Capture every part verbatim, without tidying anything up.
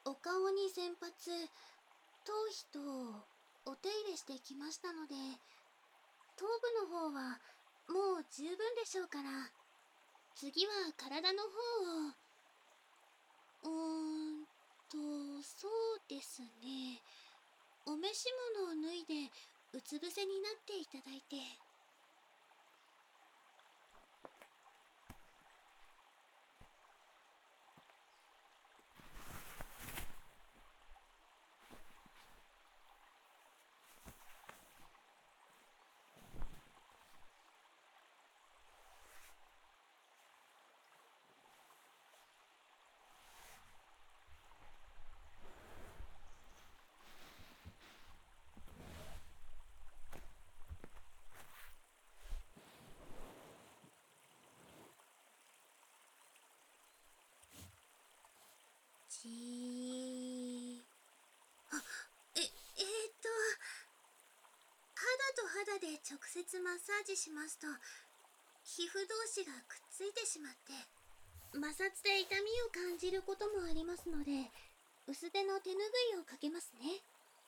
お顔に先髪、頭皮とお手入れしてきましたので、頭部の方はもう十分でしょうから、次は体の方を。うーんと、そうですね。お召し物を脱いでうつ伏せになっていただいて。じー。あ、え、えー、っと、肌と肌で直接マッサージしますと、皮膚同士がくっついてしまって、摩擦で痛みを感じることもありますので、薄手の手ぬぐいをかけますね。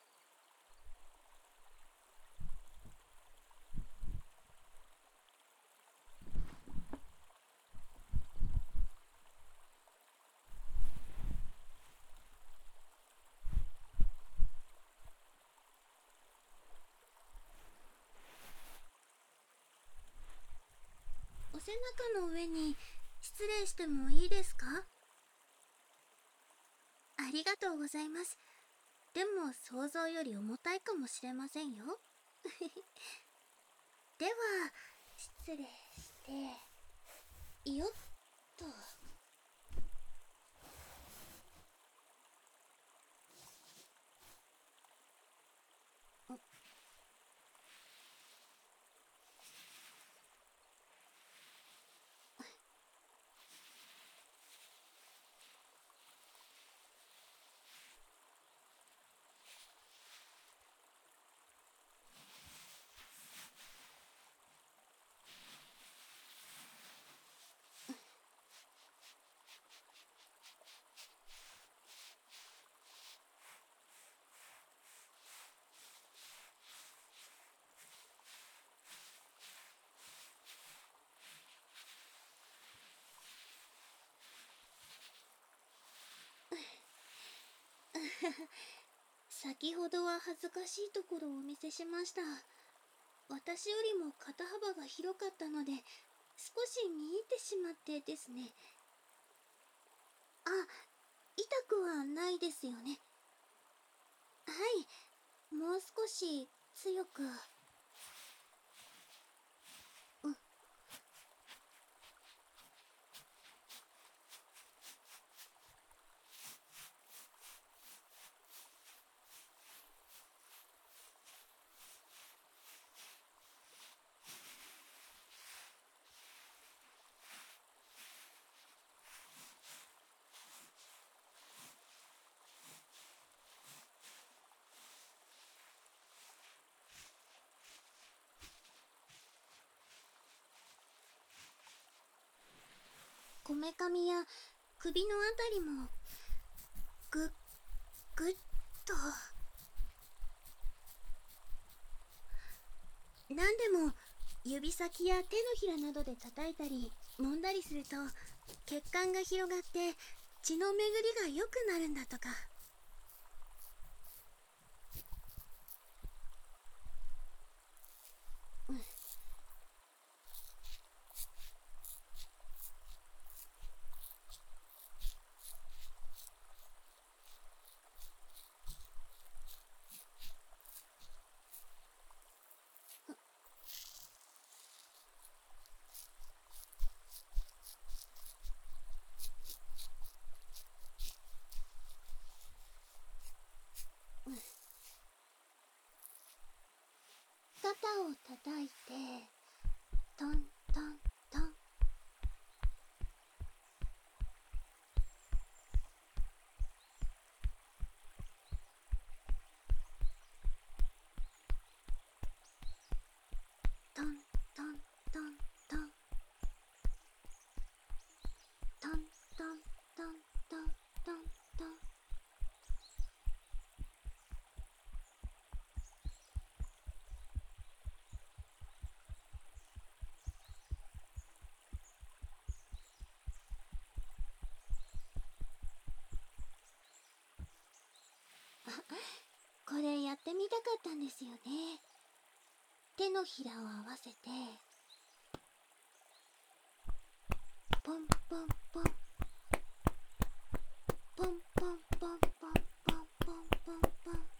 お背中の上に失礼してもいいですか？ありがとうございます。でも想像より重たいかもしれませんよ。では、失礼して、よっと。先ほどは恥ずかしいところをお見せしました。私よりも肩幅が広かったので、少し見入ってしまってですね。あ、痛くはないですよね。はい、もう少し強く。うん。こめかみや首のあたりもぐっぐっと。何でも指先や手のひらなどで叩いたり揉んだりすると血管が広がって血の巡りが良くなるんだとか。肩を叩いてトントントン。トントントントントントントントントントン。 これやってみたかったんですよね。手のひらを合わせてポンポンポンポンポンポンポンポンポンポンポン。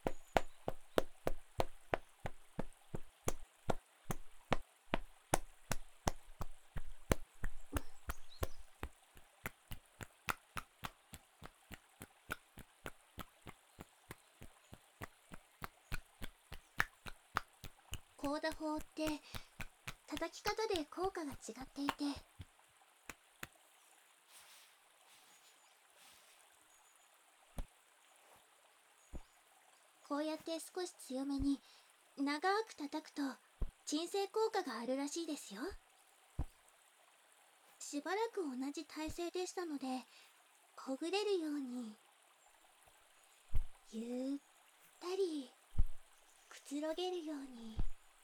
コーダ法って叩き方で効果が違っていて、こうやって少し強めに長く叩くと鎮静効果があるらしいですよ。しばらく同じ体勢でしたので、ほぐれるようにゆったりくつろげるように。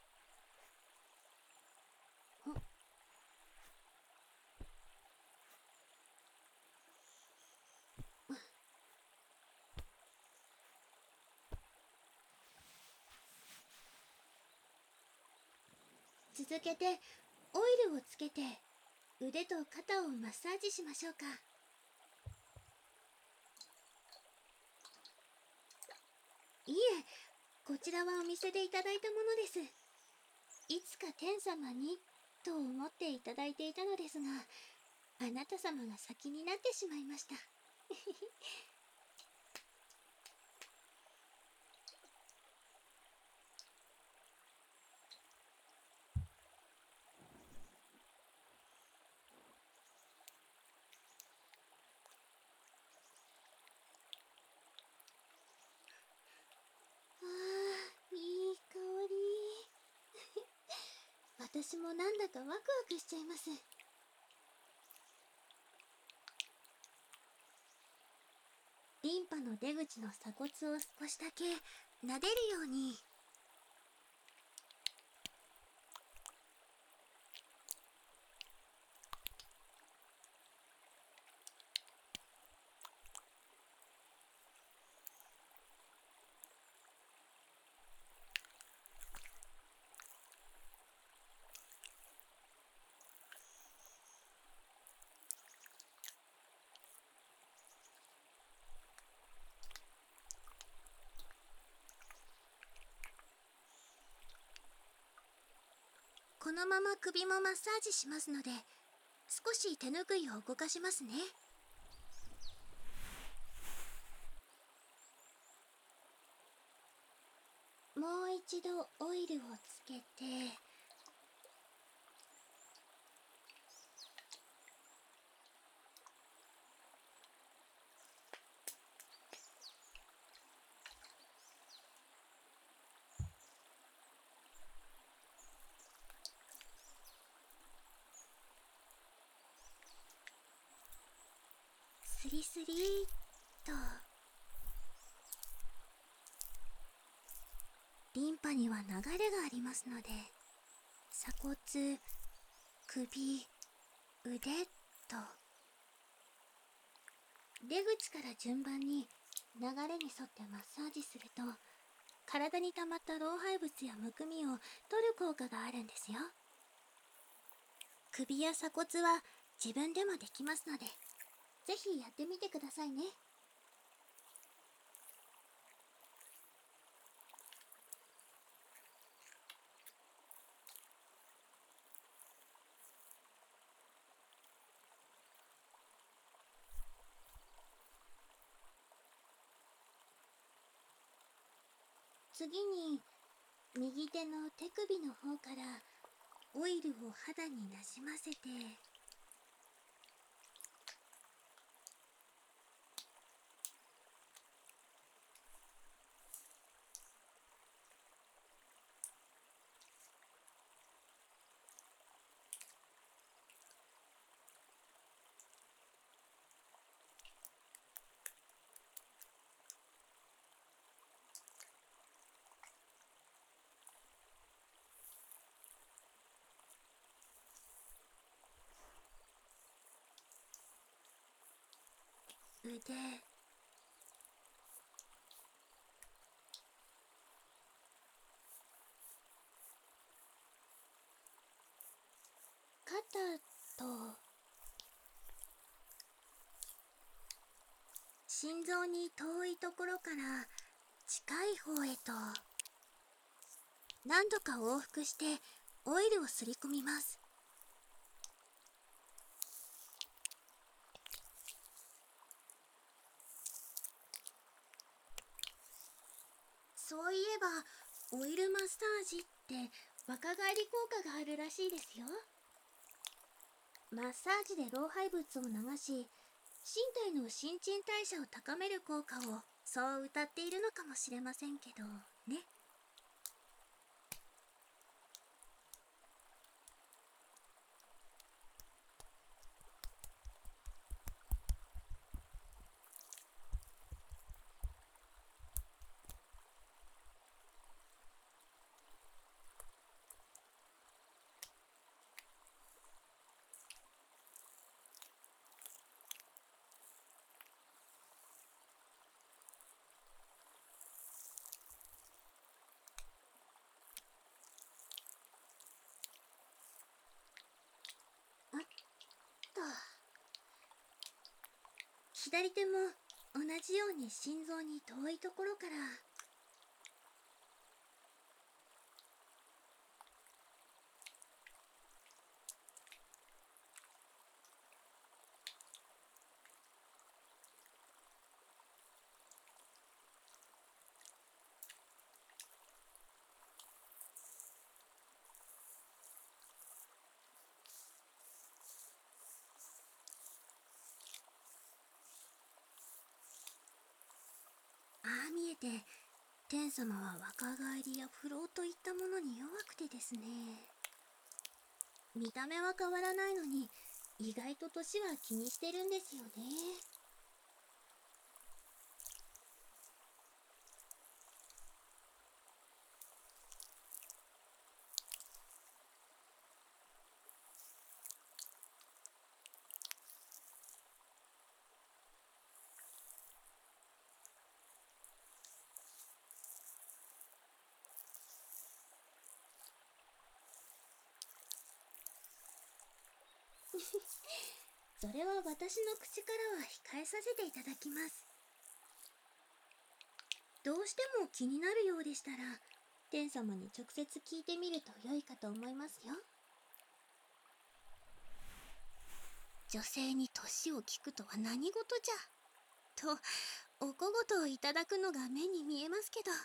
続けてオイルをつけて腕と肩をマッサージしましょうか。いえ、こちらはお店でいただいたものです。いつか天様にと思っていただいていたのですが、あなた様が先になってしまいました。あー、いい香り。私もなんだかワクワクしちゃいます。リンパの出口の鎖骨を少しだけ撫でるように。このまま首もマッサージしますので、少し手ぬぐいを動かしますね。もう一度オイルをつけて、スリスリーっと。リンパには流れがありますので、鎖骨、首、腕と出口から順番に流れに沿ってマッサージすると、体に溜まった老廃物やむくみを取る効果があるんですよ。首や鎖骨は自分でもできますので、ぜひやってみてくださいね。次に右手の手首の方からオイルを肌になじませて、腕、 肩と心臓に遠いところから近い方へと何度か往復してオイルをすり込みます。そういえばオイルマッサージって若返り効果があるらしいですよ。マッサージで老廃物を流し、身体の新陳代謝を高める効果をそう謳っているのかもしれませんけどね。あっと、左手も同じように心臓に遠いところからああ見えて、天様は若返りや不老といったものに弱くてですね。見た目は変わらないのに意外と年は気にしてるんですよね。それは私の口からは控えさせていただきます。どうしても気になるようでしたら、天様に直接聞いてみると良いかと思いますよ。女性に年を聞くとは何事じゃ、とお小言をいただくのが目に見えますけど。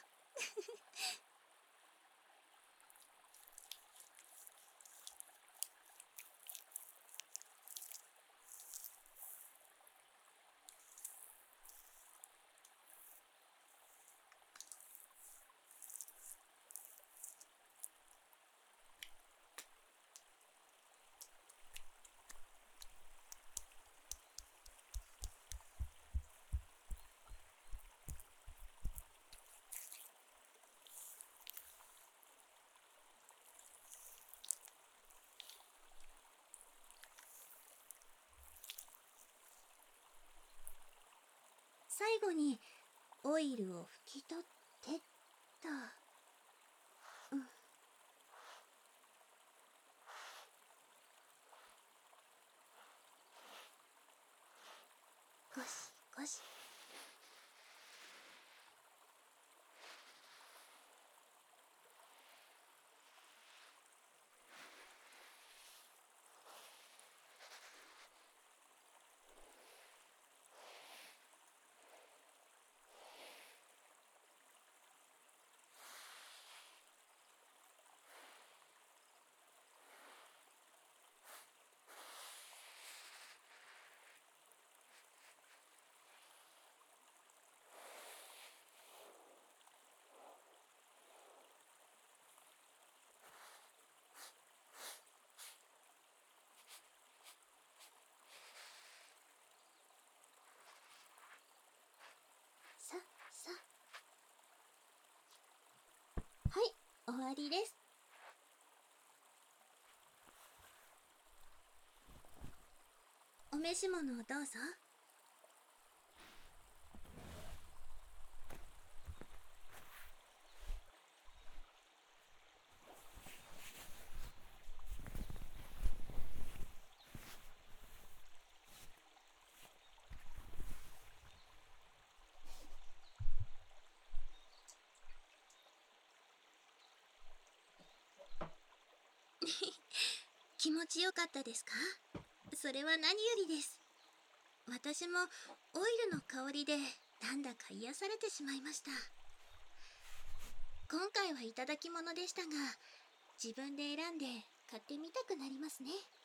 最後にオイルを拭き取ってっと。うん。ゴシゴシ。ささ。はい、終わりです。お召し物をどうぞ。 気持ちよかったですか？それは何よりです。私もオイルの香りでなんだか癒されてしまいました。今回はいただき物でしたが、自分で選んで買ってみたくなりますね。